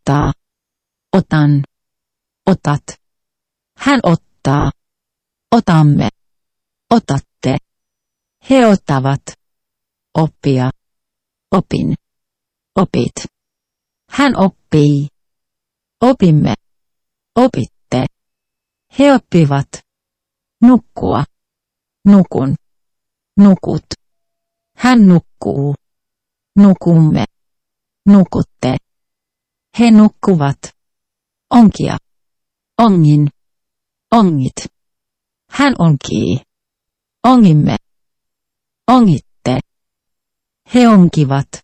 ottaa. Otan. Otat. Hän ottaa. Otamme. Otatte. He ottavat. Oppia. Opin. Opit. Hän oppii. Opimme. Opitte. He oppivat. Nukkua. Nukun. Nukut. Hän nukkuu. Nukumme. Nukutte. He nukkuvat. Onkia. Ongin. Ongit. Hän onkii. Ongimme. Ongitte. He onkivat.